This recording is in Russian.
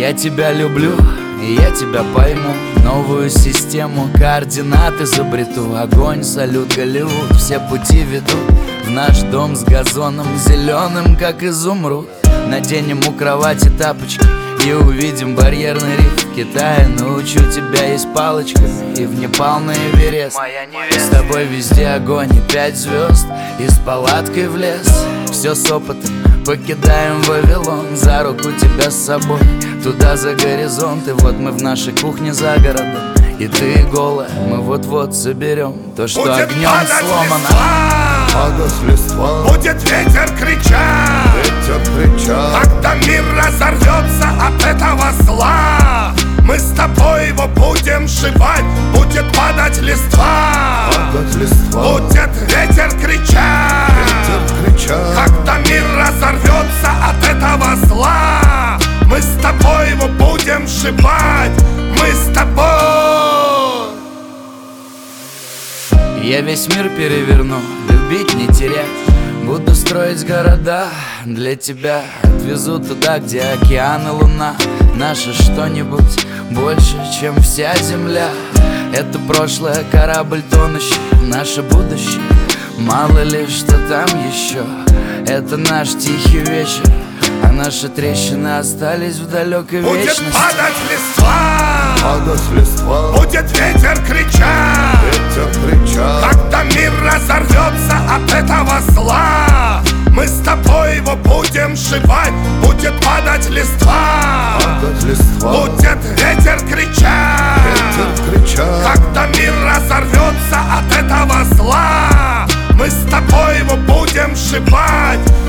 Я тебя люблю, и я тебя пойму. Новую систему координат изобрету. Огонь, салют, Голливуд, все пути ведут в наш дом с газоном зеленым, как изумруд. Наденем у кровати тапочки и увидим барьерный риф в Китае. Научу тебя есть палочка и в Непал на Эверест. С тобой везде огонь и 5 звезд, и с палаткой в лес. Все с опытом, покидаем Вавилон. За руку тебя с собой, туда за горизонт. И вот мы в нашей кухне за городом, и ты голая, мы вот-вот соберем то, что будет огнем сломано. Падать листва, будет ветер кричать, когда мир разорвется от этого зла. Мы с тобой его будем сшивать, будет падать листва, будет ветер кричать, когда мир разорвется от этого зла. Мы с тобой его будем сшивать, мы с тобой. Я весь мир переверну, любить не терять. Буду строить города для тебя. Отвезу туда, где океан и луна. Наше что-нибудь больше, чем вся земля. Это прошлое, корабль тонущий, наше будущее. Мало ли, что там еще. Это наш тихий вечер, а наши трещины остались в далекой вечности. Будет падать листва, будет ветер кричать, когда мир разорвется от этого зла. Мы с тобой его будем сшивать, будет падать листва, будет ветер кричать, когда мир разорвется от этого зла. Мы с тобой его будем сшивать,